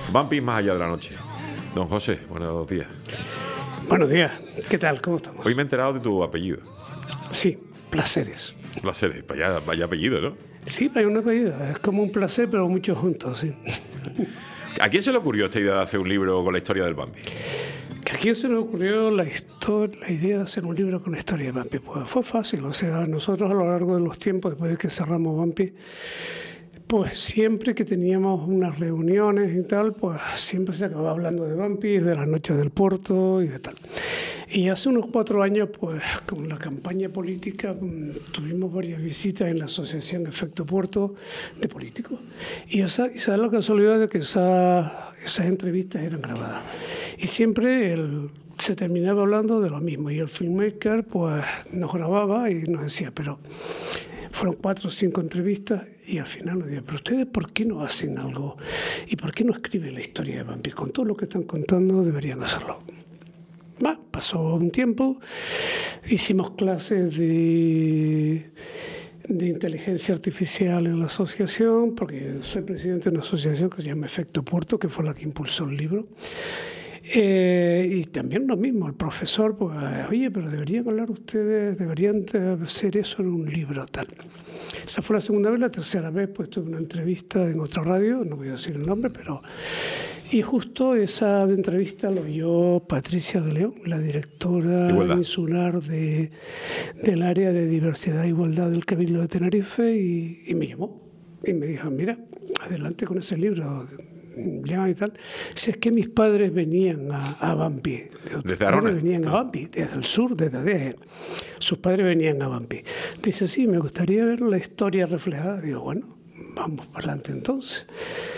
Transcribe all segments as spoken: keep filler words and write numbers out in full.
Bumpy más allá de la noche. Don José, buenos días. Buenos días, ¿qué tal? ¿Cómo estamos? Hoy me he enterado de tu apellido. Sí, Placeres. Placeres, vaya, vaya apellido, ¿no? Sí, hay un apellido, es como un placer, pero muchos juntos, sí. ¿A quién se le ocurrió esta idea de hacer un libro con la historia del Bumpy? ¿A quién se nos ocurrió la, historia, la idea de hacer un libro con la historia de Bumpy? Pues fue fácil, o sea, nosotros a lo largo de los tiempos, después de que cerramos Bumpy, pues siempre que teníamos unas reuniones y tal, pues siempre se acababa hablando de Bumpy, de las noches del puerto y de tal. Y hace unos cuatro años, pues con la campaña política, tuvimos varias visitas en la Asociación Efecto Puerto de políticos. Y esa, y esa es la casualidad de que esa, esas entrevistas eran grabadas. Y siempre el, se terminaba hablando de lo mismo. Y el filmmaker pues nos grababa y nos decía, pero fueron cuatro o cinco entrevistas y al final nos dijo, pero ustedes ¿por qué no hacen algo? ¿Y por qué no escriben la historia de Bumpy? Con todo lo que están contando deberían hacerlo. Va, pasó un tiempo, hicimos clases de, de inteligencia artificial en la asociación, porque soy presidente de una asociación que se llama Efecto Puerto, que fue la que impulsó el libro. Eh, y también lo mismo, el profesor, pues, oye, pero deberían hablar ustedes, deberían hacer eso en un libro, tal. Esa fue la segunda vez. La tercera vez, pues, tuve una entrevista en otra radio, no voy a decir el nombre, pero... Y justo esa entrevista lo vio Patricia de León, la directora Igualdad. insular de, del área de diversidad e igualdad del Cabildo de Tenerife, y, y me llamó y me dijo, mira, adelante con ese libro, llama y tal. Si es que mis padres venían a, a Bumpy, desde Arona. Venían a Bumpy, desde el sur, desde Adeje. Sus padres venían a Bumpy. Dice, sí, me gustaría ver la historia reflejada. Digo, bueno, vamos para adelante entonces.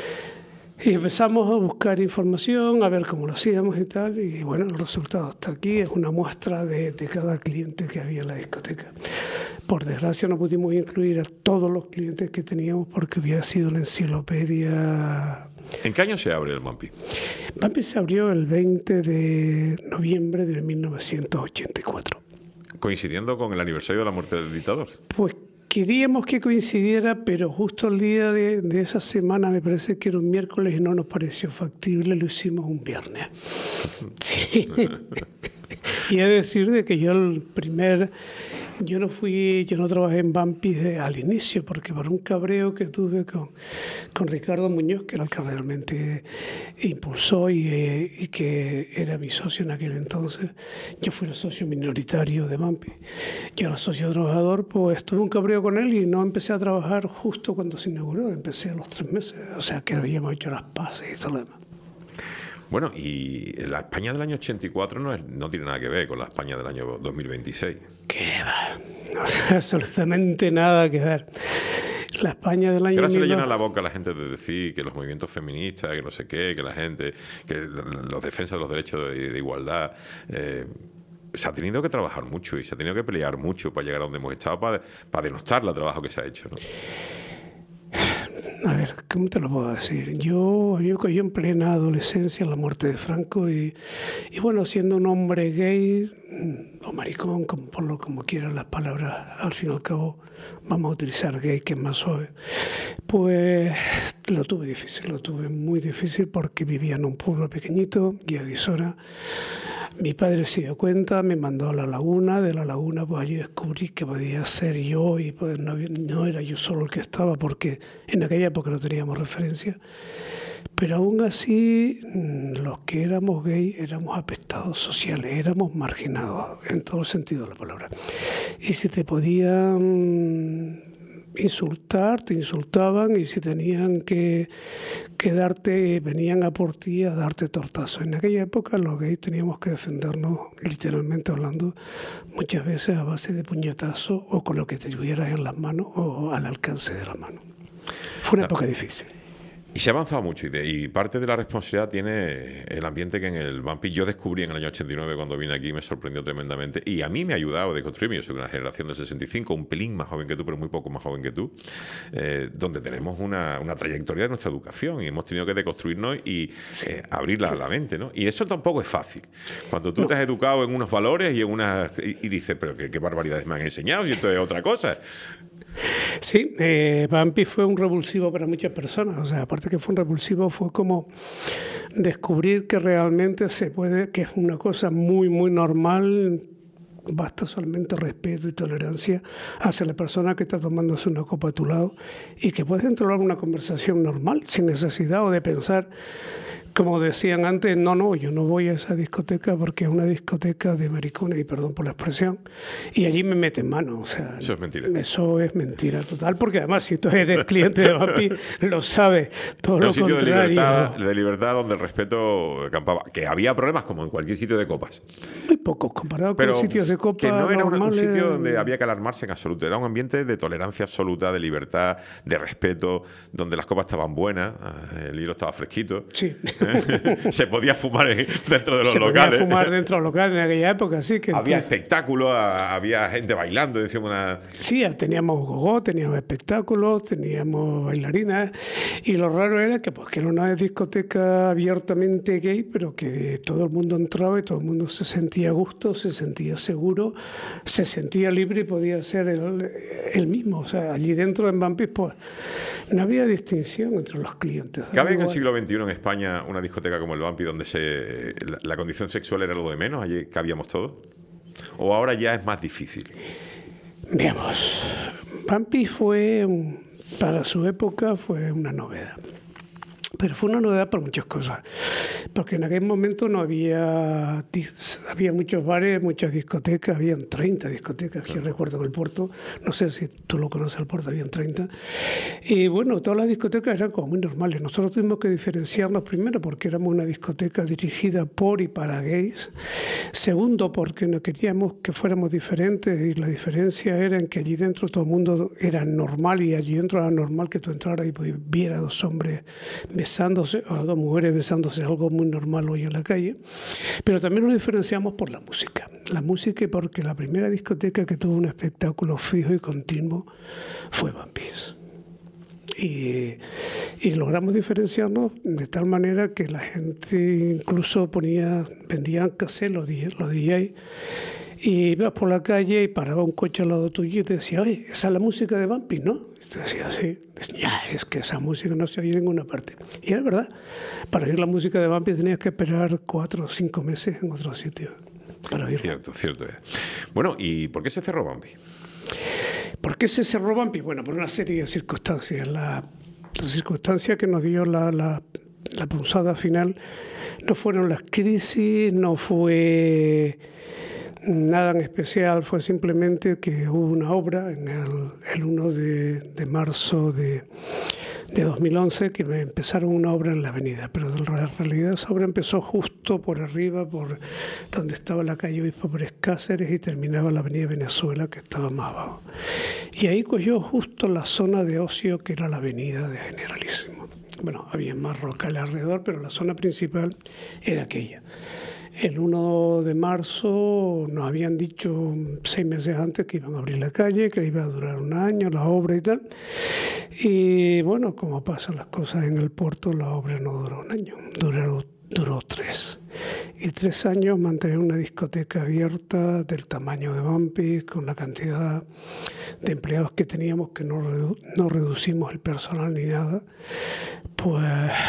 Y empezamos a buscar información, a ver cómo lo hacíamos y tal, y bueno, el resultado está aquí, es una muestra de, de cada cliente que había en la discoteca. Por desgracia no pudimos incluir a todos los clientes que teníamos porque hubiera sido una enciclopedia. ¿En qué año se abre el Bumpy? Bumpy se abrió el veinte de noviembre de mil novecientos ochenta y cuatro. ¿Coincidiendo con el aniversario de la muerte del dictador? Pues queríamos que coincidiera, pero justo el día de, de esa semana, me parece que era un miércoles y no nos pareció factible, lo hicimos un viernes. Sí. Y he de decir de que yo el primer... Yo no fui, yo no trabajé en Bumpy de, al inicio, porque por un cabreo que tuve con, con Ricardo Muñoz, que era el que realmente impulsó y, eh, y que era mi socio en aquel entonces, yo fui el socio minoritario de Bumpy. Yo era socio trabajador, pues tuve un cabreo con él y no empecé a trabajar justo cuando se inauguró, empecé a los tres meses, o sea que habíamos hecho las paces y todo lo demás. Bueno, y la España del año ochenta y cuatro no, es, no tiene nada que ver con la España del año dos mil veintiséis. ¿Qué va? No tiene absolutamente nada que ver. La España del año... Que ahora se le llena la boca a la gente de decir que los movimientos feministas, que no sé qué, que la gente, que los defensas de los derechos de, de igualdad... Eh, se ha tenido que trabajar mucho y se ha tenido que pelear mucho para llegar a donde hemos estado, para, para denostar el trabajo que se ha hecho, ¿no? A ver, ¿cómo te lo puedo decir? Yo, yo cogí en plena adolescencia la muerte de Franco y, y bueno, siendo un hombre gay o maricón, como, por lo como quieran las palabras, al fin y al cabo vamos a utilizar gay, que es más suave, pues lo tuve difícil, lo tuve muy difícil porque vivía en un pueblo pequeñito, Guiaguisora. Mi padre se dio cuenta, me mandó a la laguna, de la laguna pues allí descubrí que podía ser yo y pues no, no era yo solo el que estaba porque en aquella época no teníamos referencia, pero aún así los que éramos gay éramos apestados sociales, éramos marginados en todo el sentido de la palabra. Y si te podían insultar, te insultaban, y si tenían que, que darte, venían a por ti a darte tortazos. En aquella época los gays teníamos que defendernos, literalmente hablando, muchas veces a base de puñetazos o con lo que te tuvieras en las manos o al alcance de la mano. Fue una época difícil. Y se ha avanzado mucho y, de, y parte de la responsabilidad tiene el ambiente que en el Bumpy yo descubrí en el año ochenta y nueve cuando vine aquí, me sorprendió tremendamente y a mí me ha ayudado a construirme. Yo soy de una generación del sesenta y cinco, un pelín más joven que tú, pero muy poco más joven que tú, eh, donde tenemos una, una trayectoria de nuestra educación y hemos tenido que deconstruirnos y eh, abrirla a la mente, ¿no? Y eso tampoco es fácil. Cuando tú no. te has educado en unos valores y en unas y, y dices, pero qué, qué barbaridades me han enseñado y esto es otra cosa. Sí, eh, Bumpy fue un revulsivo para muchas personas. O sea, aparte que fue un revulsivo, fue como descubrir que realmente se puede, que es una cosa muy, muy normal. Basta solamente respeto y tolerancia hacia la persona que está tomándose una copa a tu lado y que puedes entablar una conversación normal, sin necesidad o de pensar, como decían antes, no, no, yo no voy a esa discoteca porque es una discoteca de maricones, y perdón por la expresión, y allí me meten mano. O sea, eso es mentira. Eso es mentira total, porque además si tú eres cliente de Bumpy, lo sabes, todo lo contrario. Un sitio contrario. de libertad, de libertad donde el respeto campaba. Que había problemas como en cualquier sitio de copas. Muy pocos, comparado Pero con sitios de copa que no era un, un normales. sitio donde había que alarmarse en absoluto. Era un ambiente de tolerancia absoluta, de libertad, de respeto, donde las copas estaban buenas, el hilo estaba fresquito. Sí. ¿Eh? Se podía fumar dentro de los Se locales. Se podía fumar dentro de los locales en aquella época, sí. Que había entonces, espectáculos, había gente bailando. Decíamos una... Sí, teníamos gogó, teníamos espectáculos, teníamos bailarinas. Y lo raro era que, pues, que era una discoteca abiertamente gay, pero que todo el mundo entraba y todo el mundo se sentía a gusto, se sentía seguro, se sentía libre y podía ser el, el mismo. O sea, allí dentro en Bumpy, pues, no había distinción entre los clientes. ¿Cabe en el siglo veintiuno en España una discoteca como el Bumpy donde se, la, la condición sexual era algo de menos? ¿Allí cabíamos todos? ¿O ahora ya es más difícil? Veamos. Bumpy fue, para su época, fue una novedad. Pero fue una novedad por muchas cosas, porque en aquel momento no había, había muchos bares, muchas discotecas, habían treinta discotecas, que yo recuerdo en el Puerto, no sé si tú lo conoces, el Puerto, habían treinta, y bueno, todas las discotecas eran como muy normales. Nosotros tuvimos que diferenciarnos primero porque éramos una discoteca dirigida por y para gays, segundo porque no queríamos que fuéramos diferentes y la diferencia era en que allí dentro todo el mundo era normal y allí dentro era normal que tú entraras y vieras a dos hombres besándose, o dos mujeres besándose, algo muy normal hoy en la calle. Pero también nos diferenciamos por la música. La música porque la primera discoteca que tuvo un espectáculo fijo y continuo fue Bumpy's. Y, y logramos diferenciarnos de tal manera que la gente incluso ponía, vendían cassettes, los D J, y ibas por la calle y paraba un coche al lado tuyo y te decía, oye, esa es la música de Bumpy, ¿no? Y te decía, sí. Ya, es que esa música no se oye en ninguna parte. Y era verdad. Para oír la música de Bumpy tenías que esperar cuatro o cinco meses en otro sitio para oírla. Cierto, cierto. Bueno, ¿y por qué se cerró Bumpy? ¿Por qué se cerró Bumpy? Bueno, por una serie de circunstancias. La, la circunstancia que nos dio la, la, la punzada final no fueron las crisis, no fue nada en especial, fue simplemente que hubo una obra en el, el uno de marzo de, de dos mil once que me empezaron una obra en la avenida, pero en realidad esa obra empezó justo por arriba, por donde estaba la calle Obispo Pérez Cáceres y terminaba la avenida Venezuela, que estaba más abajo. Y ahí cogió justo la zona de ocio que era la avenida de Generalísimo. Bueno, había más locales alrededor, pero la zona principal era aquella. El uno de marzo nos habían dicho seis meses antes que iban a abrir la calle, que iba a durar un año la obra y tal. Y bueno, como pasan las cosas en el puerto, la obra no duró un año, duró, duró tres. Y tres años mantener una discoteca abierta del tamaño de Bumpy, con la cantidad de empleados que teníamos, que no, redu no reducimos el personal ni nada, pues...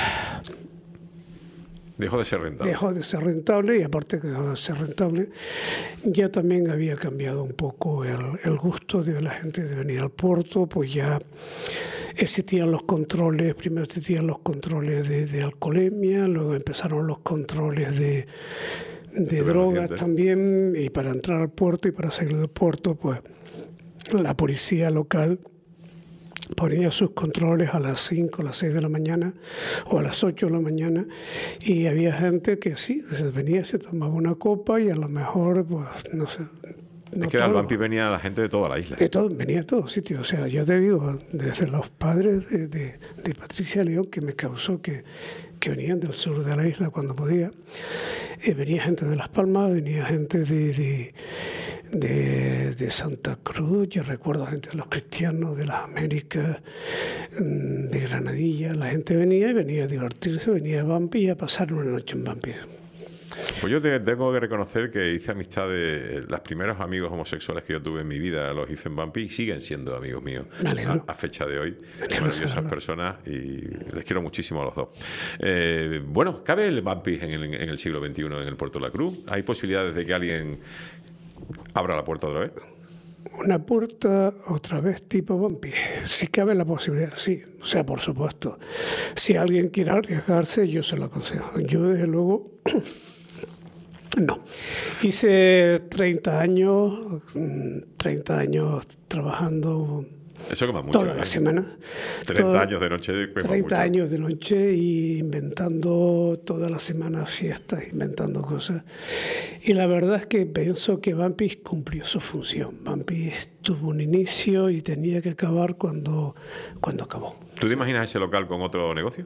Dejó de ser rentable. Dejó de ser rentable y aparte que dejó de ser rentable, ya también había cambiado un poco el, el gusto de la gente de venir al puerto, pues ya existían los controles, primero existían los controles de, de alcoholemia, luego empezaron los controles de, de drogas también, y para entrar al puerto y para salir del puerto, pues la policía local ponía sus controles a las cinco, a las seis de la mañana o a las ocho de la mañana, y había gente que sí, venía, se tomaba una copa y a lo mejor, pues, no sé. No es que al Bumpy venía la gente de toda la isla. De todo, venía de todos sitios. O sea, yo te digo, desde los padres de, de, de Patricia León, que me causó que, que venían del sur de la isla cuando podía, eh, venía gente de Las Palmas, venía gente de... de De, de Santa Cruz, yo recuerdo gente de los cristianos de las Américas, de Granadilla, la gente venía y venía a divertirse, venía a Bumpy y a pasar una noche en Bumpy. Pues yo te, tengo que reconocer que hice amistades, los primeros amigos homosexuales que yo tuve en mi vida los hice en Bumpy y siguen siendo amigos míos a, a fecha de hoy. Maravillosas personas y les quiero muchísimo a los dos. Eh, bueno, ¿cabe el Bumpy en el, en el siglo veintiuno en el Puerto de la Cruz? ¿Hay posibilidades de que alguien abra la puerta otra vez? Una puerta otra vez tipo Bumpy. Si cabe la posibilidad, sí. O sea, por supuesto. Si alguien quiere arriesgarse, yo se lo aconsejo. Yo, desde luego, no. Hice treinta años, treinta años trabajando. Eso quema mucho. Toda ¿eh? la semana. treinta Todo, años de noche. treinta mucho. años de noche y inventando toda la semana fiestas, inventando cosas. Y la verdad es que pienso que Bumpy cumplió su función. Bumpy tuvo un inicio y tenía que acabar cuando, cuando acabó. ¿Tú te imaginas ese local con otro negocio?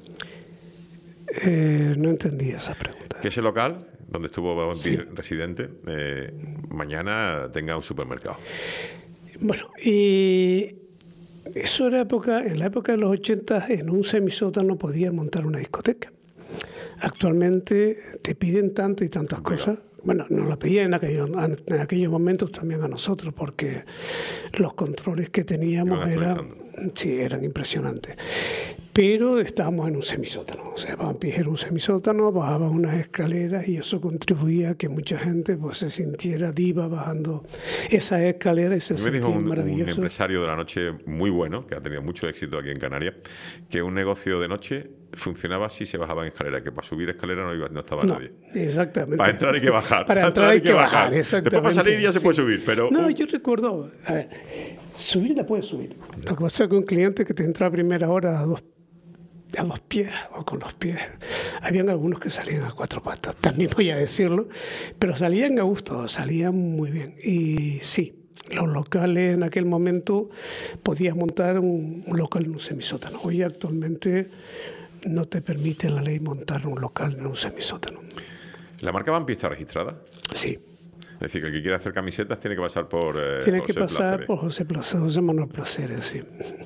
Eh, no entendí esa pregunta. Que ese local, donde estuvo Bumpy Sí. residente, eh, mañana tenga un supermercado. Bueno, y eso era época, en la época de los ochenta, en un semisótano podías montar una discoteca. Actualmente te piden tanto y tantas cosas. Bueno, nos la pedían en aquellos, en aquellos momentos también a nosotros, porque los controles que teníamos eran, sí, eran impresionantes. Pero estábamos en un semisótano. O sea, Bumpy era un semisótano, bajaba unas escaleras y eso contribuía a que mucha gente pues, se sintiera diva bajando esas escaleras y se Me dijo sentía un, maravilloso. un empresario de la noche muy bueno, que ha tenido mucho éxito aquí en Canarias, que un negocio de noche funcionaba si se bajaba en escalera, que para subir escalera no, iba, no estaba no, nadie. Exactamente. Para entrar hay que bajar. Para, para entrar hay que bajar, bajar. Exactamente. Después para salir ya se sí. puede subir, pero... No, uh, yo recuerdo, a ver, subir la puedes subir. Lo que pasa es que un cliente que te entra a primera hora a dos a dos pies o con los pies. Habían algunos que salían a cuatro patas, también voy a decirlo, pero salían a gusto, salían muy bien. Y sí, los locales en aquel momento podías montar un, un local en un semisótano. Hoy actualmente no te permite la ley montar un local en un semisótano. ¿La marca Bumpy está registrada? Sí. Es decir, que el que quiera hacer camisetas tiene que pasar por eh, Tiene José que pasar Pláceres. por José Pláceres, José Manuel Pláceres, sí.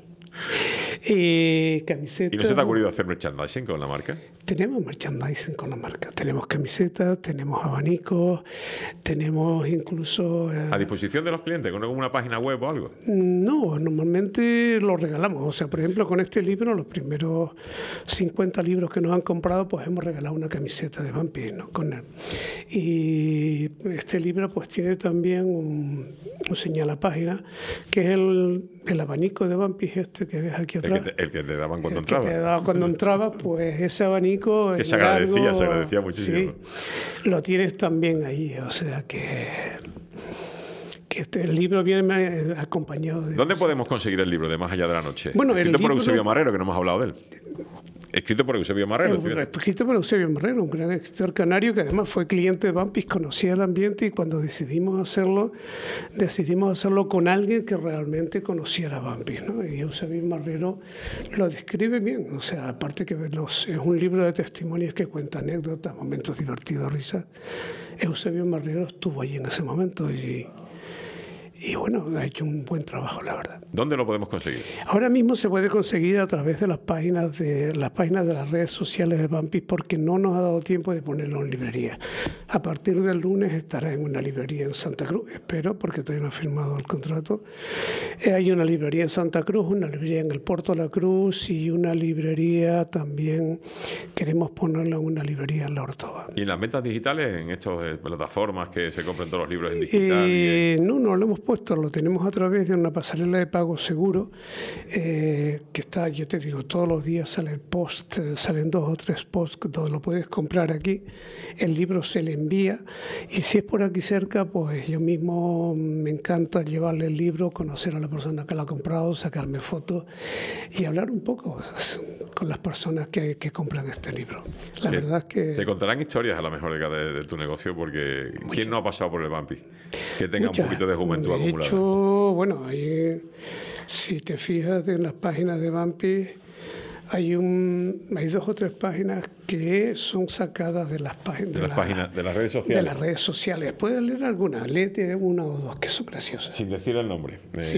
Eh, camisetas. ¿Y no se te ha ocurrido hacer merchandising con la marca? Tenemos merchandising con la marca. Tenemos camisetas, tenemos abanicos, tenemos incluso... Eh, ¿A disposición de los clientes? ¿Con alguna página web o algo? No, normalmente lo regalamos. O sea, por ejemplo, con este libro, los primeros cincuenta libros que nos han comprado, pues hemos regalado una camiseta de Bumpy, ¿no? Con él. Y este libro pues tiene también un, un señalapágina, que es el, el abanico de Bumpy este que ves aquí atrás. El que te, el que te daban cuando el entrabas. Que te daba cuando entrabas, pues ese abanico... Que se agradecía, largo, se agradecía muchísimo. Sí, lo tienes también ahí, o sea que... que este, el libro viene acompañado de... ¿Dónde podemos conseguir el libro de Más allá de la noche? Bueno, Escrito el por libro... Eusebio Marrero, que no hemos hablado de él. Escrito por Eusebio Marrero. Eh, escrito por Eusebio Marrero, un gran escritor canario que además fue cliente de Bumpy, conocía el ambiente y cuando decidimos hacerlo, decidimos hacerlo con alguien que realmente conociera Bumpy, ¿no? Y Eusebio Marrero lo describe bien, o sea, aparte que los, es un libro de testimonios que cuenta anécdotas, momentos divertidos, risas. Eusebio Marrero estuvo allí en ese momento y... Y bueno, ha hecho un buen trabajo, la verdad. ¿Dónde lo podemos conseguir? Ahora mismo se puede conseguir a través de las páginas de las páginas de las redes sociales de Bumpy, porque no nos ha dado tiempo de ponerlo en librería. A partir del lunes estará en una librería en Santa Cruz, espero, porque todavía no ha firmado el contrato. Eh, hay una librería en Santa Cruz, una librería en el Puerto de la Cruz y una librería también, queremos ponerla en una librería en La Ortoba. ¿Y en las ventas digitales, en estas eh, plataformas que se compran todos los libros en digital? Eh, y en... No, no lo hemos puesto. Lo tenemos a través de una pasarela de pago seguro eh, que está, ya te digo, todos los días sale el post, eh, salen dos o tres posts donde lo puedes comprar aquí, el libro se le envía y si es por aquí cerca, pues yo mismo me encanta llevarle el libro, conocer a la persona que lo ha comprado, sacarme fotos y hablar un poco con las personas que, que compran este libro. La sí. verdad es que... Te contarán historias a lo mejor de, de, de tu negocio porque Mucha. ¿quién no ha pasado por el Bumpy? Que tenga Mucha. un poquito de juventud acumulada. De hecho, bueno, ahí, si te fijas en las páginas de Bumpy, hay un, hay dos o tres páginas que son sacadas de las páginas de, de las la, páginas de las redes sociales. De las redes sociales. Puedes leer algunas, léete una o dos que son graciosas. Sin decir el nombre. Sí.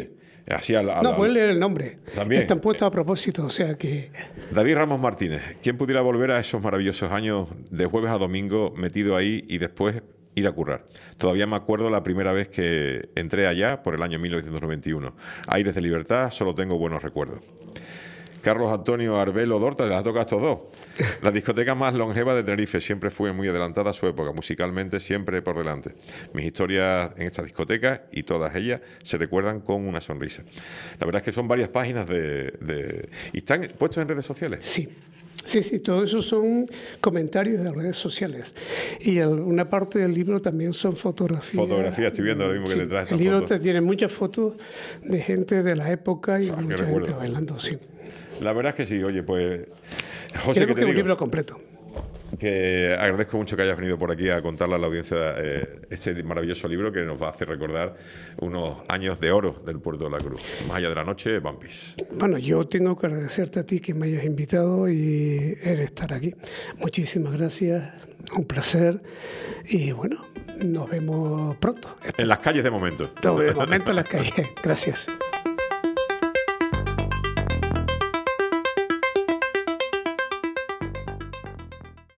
Así a la, a no, la, puedes leer el nombre. También. Están puestos a propósito, o sea que... David Ramos Martínez, ¿quién pudiera volver a esos maravillosos años de jueves a domingo metido ahí y después ir a currar? Todavía me acuerdo la primera vez que entré allá por el año mil novecientos noventa y uno. Aires de libertad, solo tengo buenos recuerdos. Carlos Antonio Arbelo Dorta, les ha tocado a estos dos. La discoteca más longeva de Tenerife, siempre fue muy adelantada a su época, musicalmente siempre por delante. Mis historias en esta discoteca y todas ellas se recuerdan con una sonrisa. La verdad es que son varias páginas de... de... ¿Y están puestos en redes sociales? Sí. Sí, sí, todo eso son comentarios de redes sociales. Y el, una parte del libro también son fotografías. Fotografías, estoy viendo ahora mismo sí, que detrás de el libro fotos. tiene muchas fotos de gente de la época y Ah, mucha gente bailando, sí. La verdad es que sí, oye, pues... José, Creo ¿qué que te es un digo? libro completo. Que agradezco mucho que hayas venido por aquí a contarle a la audiencia eh, este maravilloso libro que nos va a hacer recordar unos años de oro del Puerto de la Cruz. Más allá de la noche, Bumpys. Bueno, yo tengo que agradecerte a ti que me hayas invitado y estar aquí. Muchísimas gracias, un placer y bueno, nos vemos pronto. En las calles de momento. De momento en las calles. Gracias.